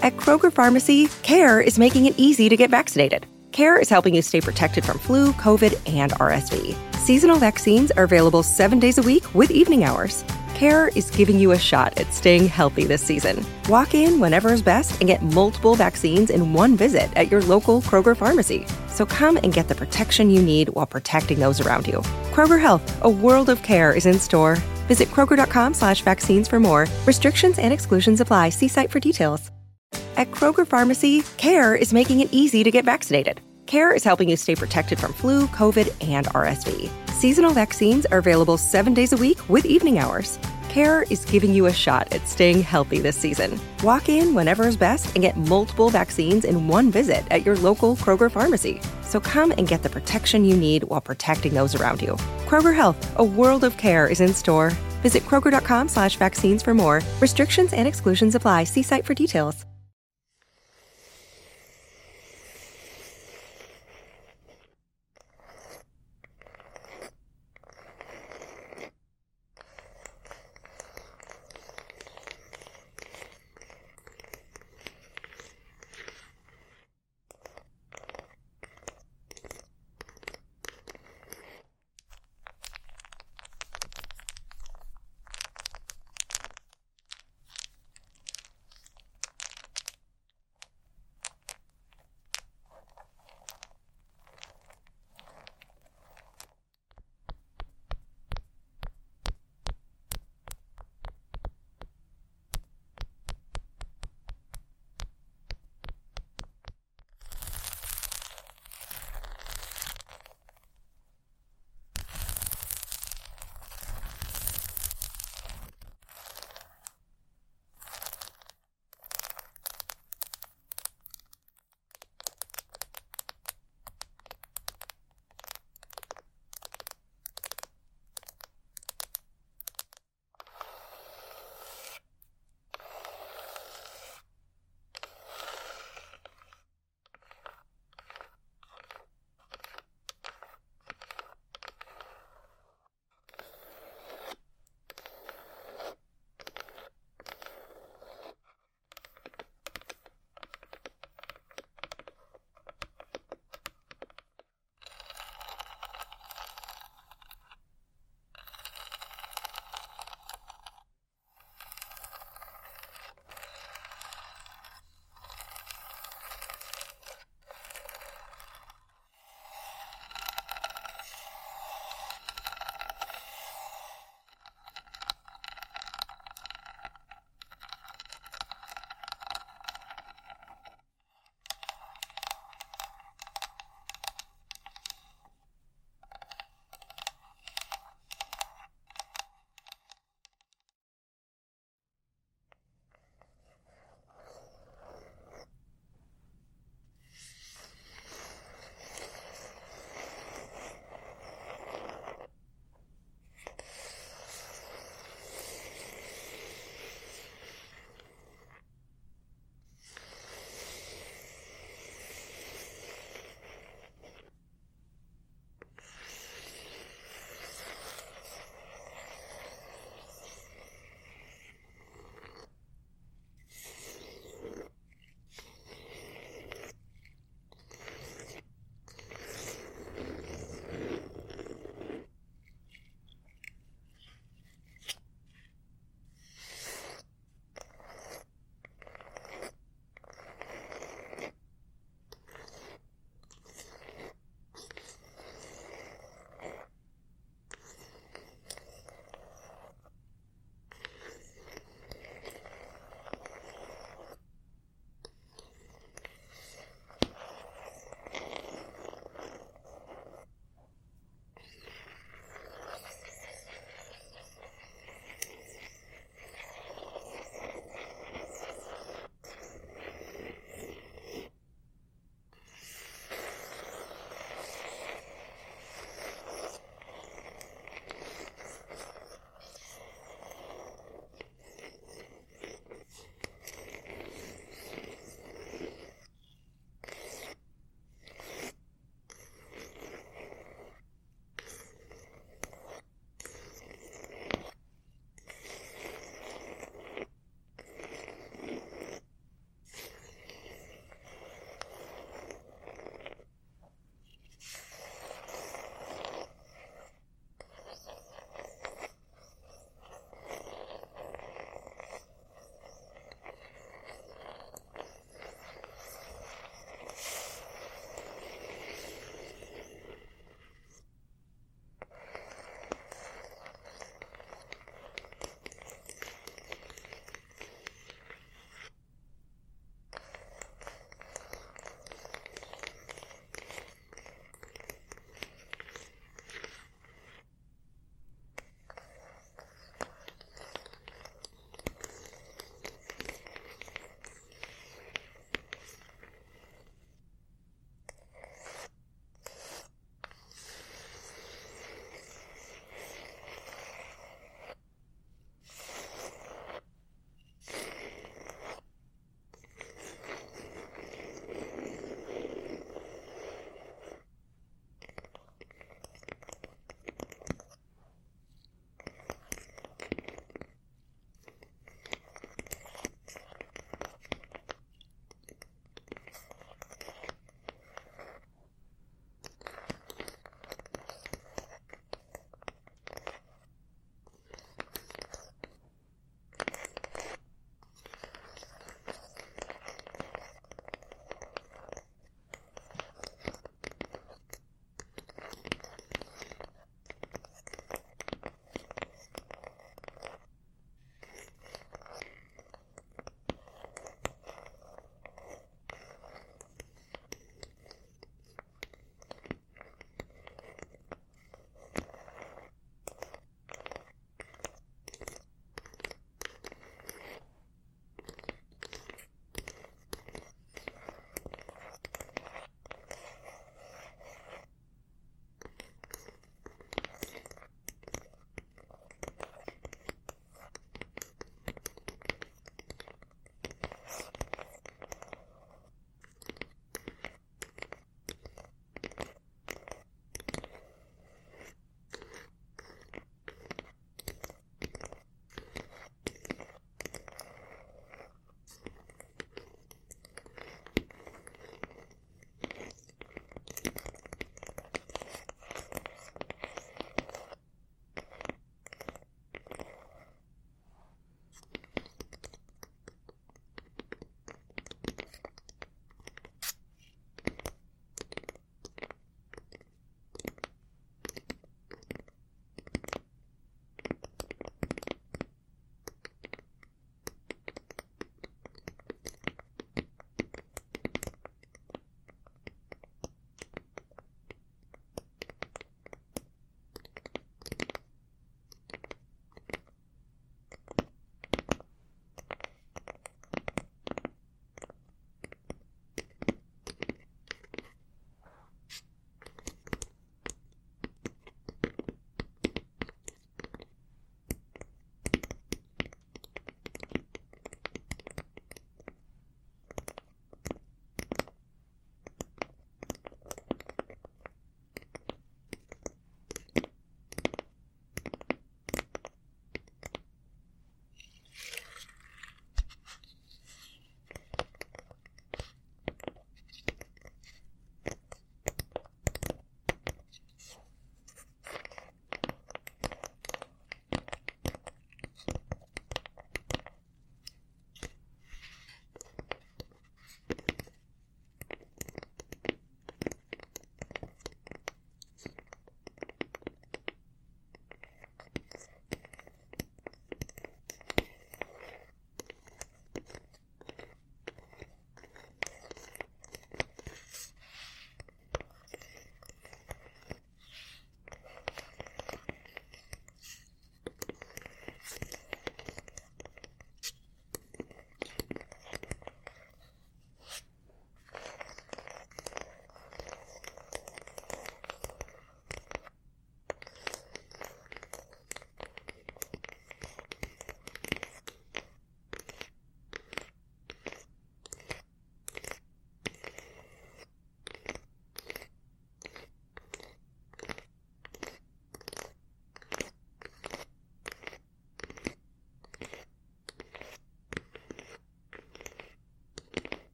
At Kroger Pharmacy, CARE is making it easy to get vaccinated. CARE is helping you stay protected from flu, COVID, and RSV. Seasonal vaccines are available 7 days a week with evening hours. CARE is giving you a shot at staying healthy this season. Walk in whenever is best and get multiple vaccines in one visit at your local Kroger Pharmacy. So come and get the protection you need while protecting those around you. Kroger Health, a world of care is in store. Visit Kroger.com/vaccines for more. Restrictions and exclusions apply. See site for details. At Kroger Pharmacy, CARE is making it easy to get vaccinated. CARE is helping you stay protected from flu, COVID, and RSV. Seasonal vaccines are available 7 days a week with evening hours. CARE is giving you a shot at staying healthy this season. Walk in whenever is best and get multiple vaccines in one visit at your local Kroger Pharmacy. So come and get the protection you need while protecting those around you. Kroger Health, a world of care is in store. Visit Kroger.com/vaccines for more. Restrictions and exclusions apply. See site for details.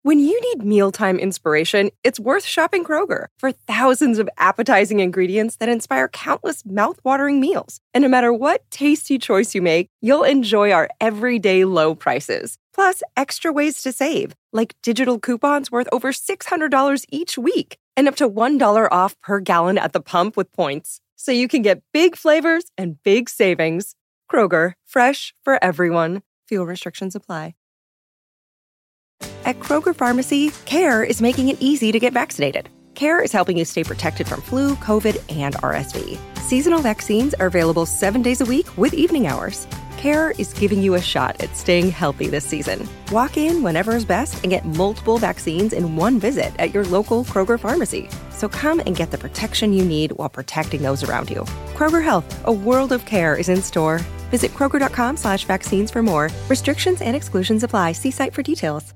When you need mealtime inspiration, it's worth shopping Kroger for thousands of appetizing ingredients that inspire countless mouth-watering meals. And no matter what tasty choice you make, you'll enjoy our everyday low prices. Plus, extra ways to save, like digital coupons worth over $600 each week and up to $1 off per gallon at the pump with points. So you can get big flavors and big savings. Kroger, fresh for everyone. Fuel restrictions apply. At Kroger Pharmacy, CARE is making it easy to get vaccinated. CARE is helping you stay protected from flu, COVID, and RSV. Seasonal vaccines are available 7 days a week with evening hours. CARE is giving you a shot at staying healthy this season. Walk in whenever is best and get multiple vaccines in one visit at your local Kroger Pharmacy. So come and get the protection you need while protecting those around you. Kroger Health, a world of care is in store. Visit Kroger.com/vaccines for more. Restrictions and exclusions apply. See site for details.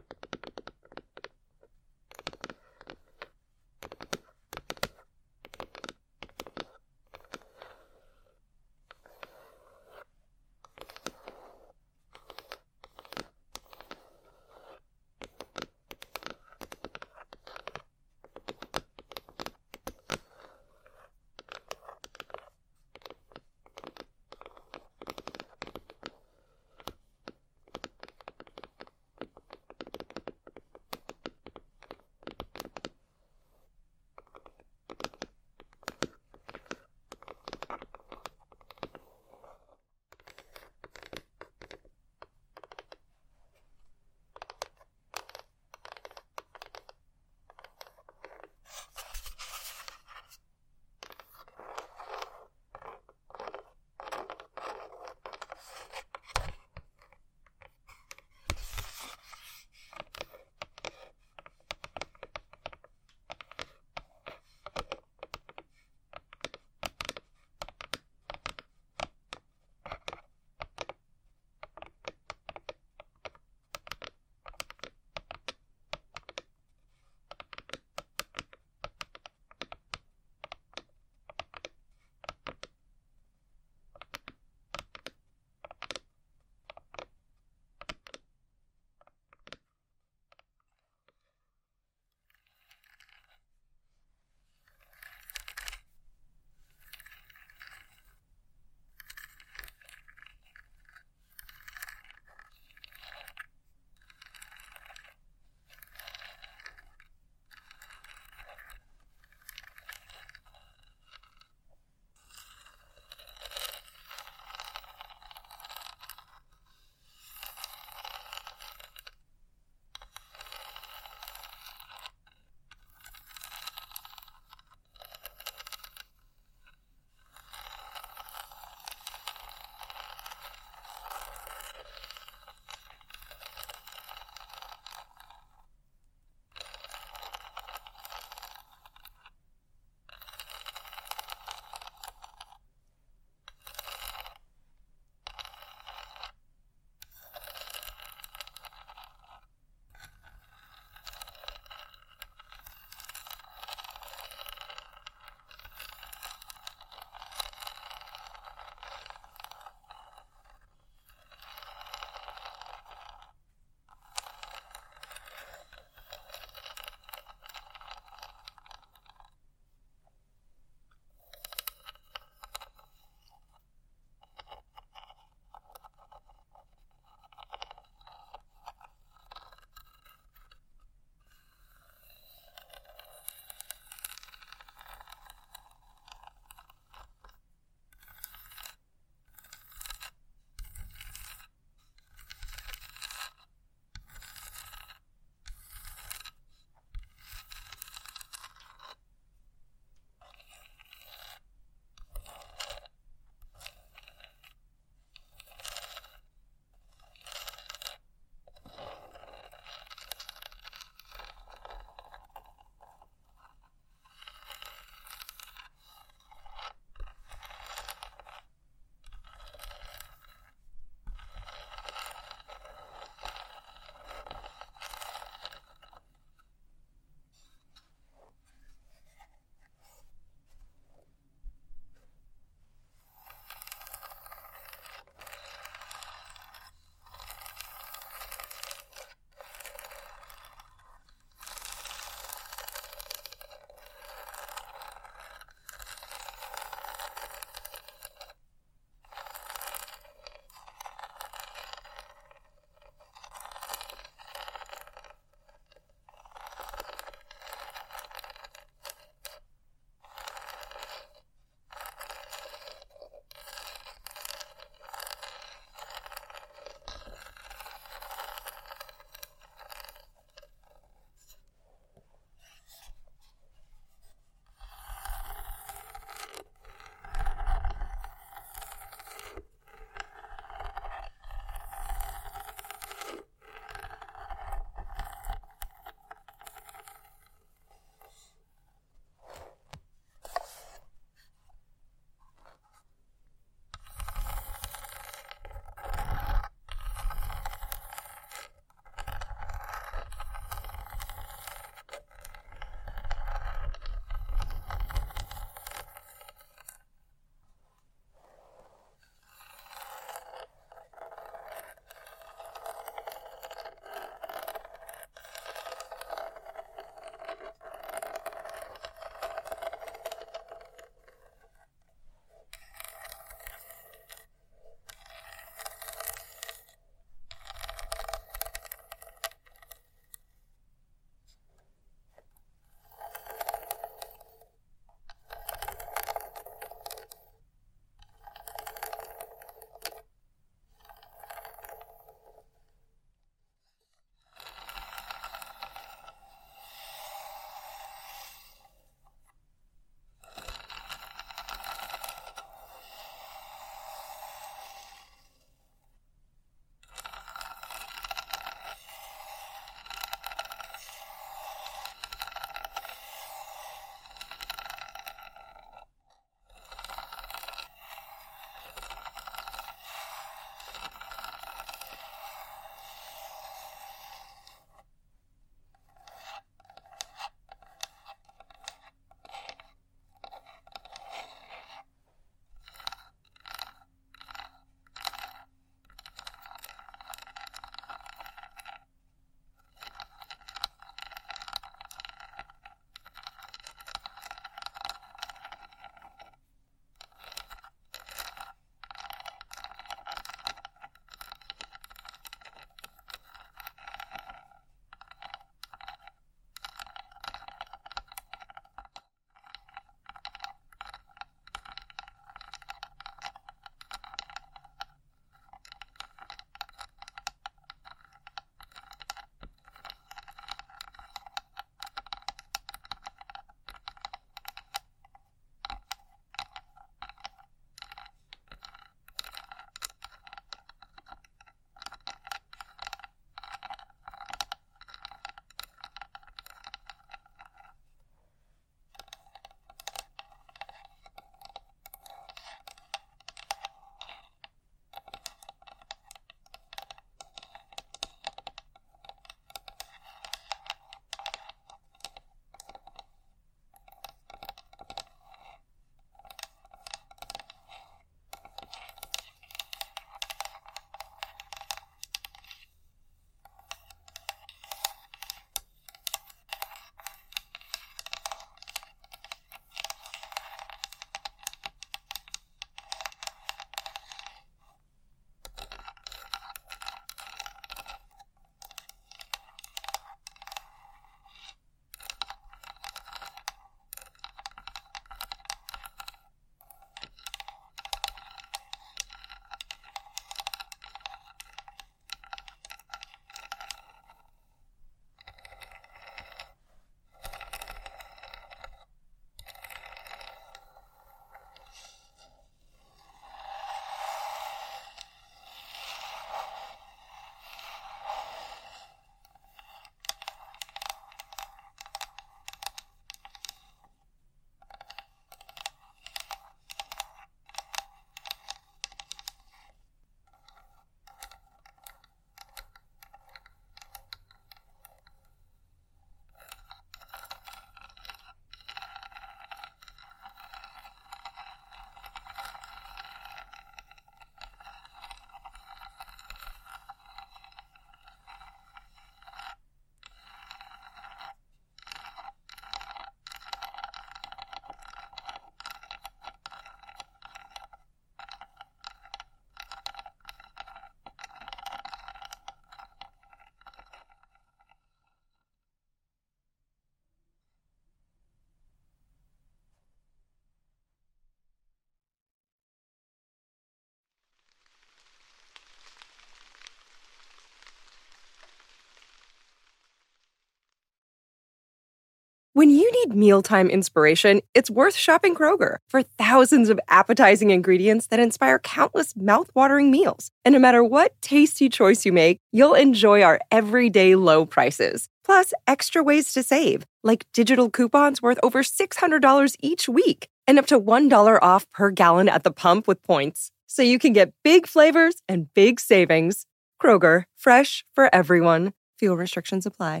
When you need mealtime inspiration, it's worth shopping Kroger for thousands of appetizing ingredients that inspire countless mouth-watering meals. And no matter what tasty choice you make, you'll enjoy our everyday low prices. Plus, extra ways to save, like digital coupons worth over $600 each week and up to $1 off per gallon at the pump with points. So you can get big flavors and big savings. Kroger, fresh for everyone. Fuel restrictions apply.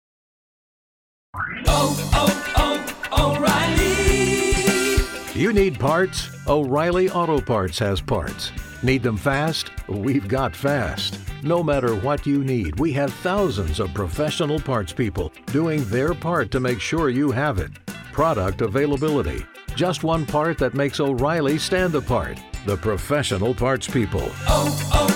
O'Reilly. You need parts? O'Reilly Auto Parts has parts. Need them fast? We've got fast. No matter what you need, we have thousands of professional parts people doing their part to make sure you have it. Product availability. Just one part that makes O'Reilly stand apart. The professional parts people.